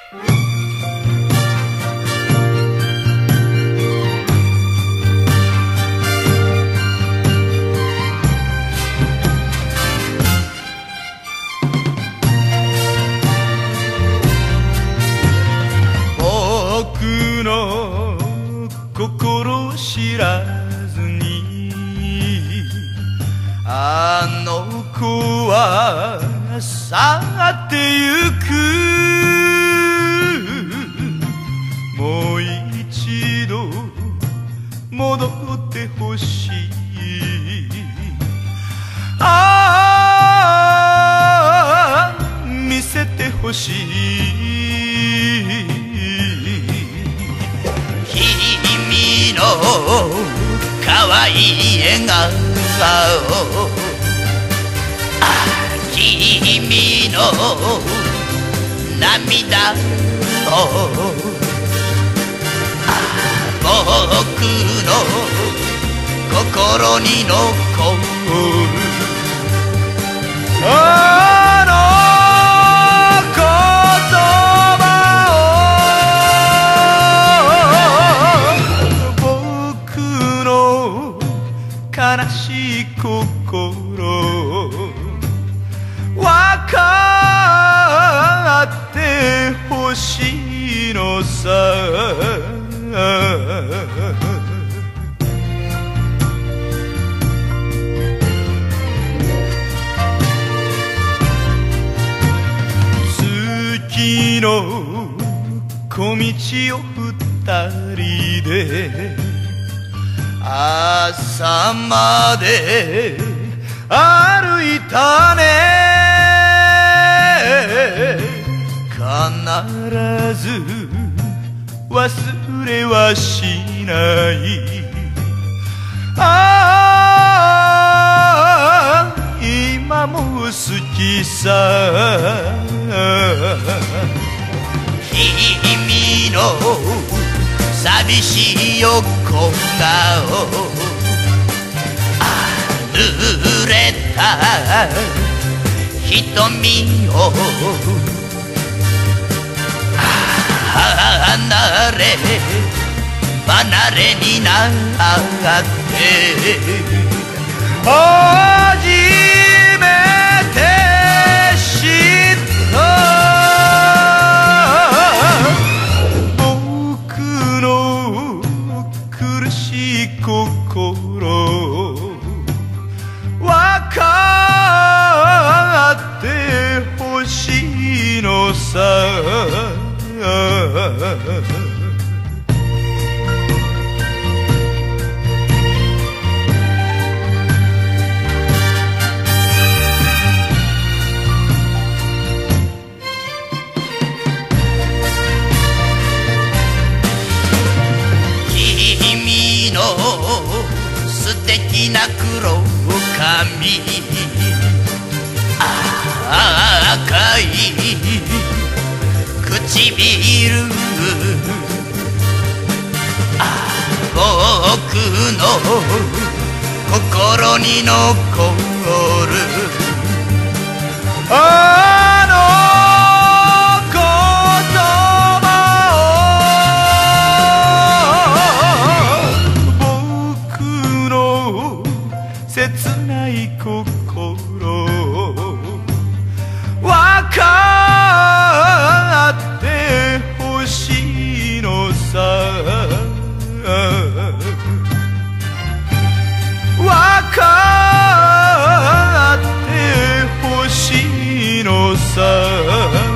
僕の心を知らずにあの子は去ってゆく。もう一度戻ってほしい。ああ見せてほしい。君の可愛い笑顔、君の涙を僕の心に残る。あの言葉を、僕の悲しい心わかってほしいのさ。月の小道を二人で朝まで歩いたね。必ず忘れはしない。ああ今も好きさ。君の寂しい横顔、濡れた瞳を離れ離れになって初めて知った僕の苦しい心わかってほしいのさ。君の素敵な黒髪、赤い唇、僕の心に残る。あの言葉を、僕の切ない心わかってほしいのさ。わかってほしいのさ。